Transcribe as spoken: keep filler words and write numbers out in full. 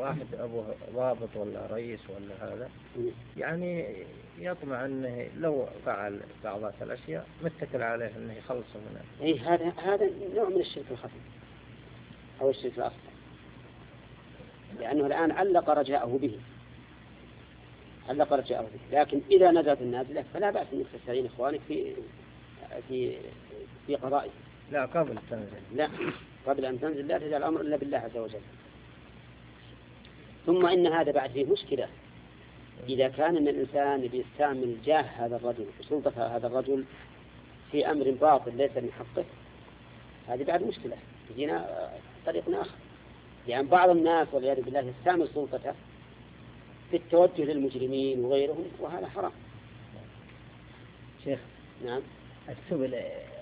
واحد أبوه ضابط ولا رئيس ولا هذا، يعني يطمع أنه لو فعل بعض الأشياء متكل عليه أنه يخلص منها. إيه هذا هذا نوع من الشرك الخفي أو الشرك الأصغر، لأنه الآن علق رجاءه به، علق رجاءه به. لكن إذا نزلت النازلة فلا بأس أن تستعين إخوانك في في في قضائه. لا قبل تنزل. لا قبل أن تنزل لا تجعل الأمر إلا بالله عز وجل. ثم إن هذا بعد فيه مشكلة، إذا كان أن الإنسان بيستعمل جاه هذا الرجل وسلطة هذا الرجل في أمر باطل ليس من حقه، هذه بعد مشكلة يجينا طريق آخر. يعني بعض الناس والعياذ بالله يستعمل سلطته في التوجه للمجرمين وغيرهم، وهذا حرام. شيخ نعم. السبل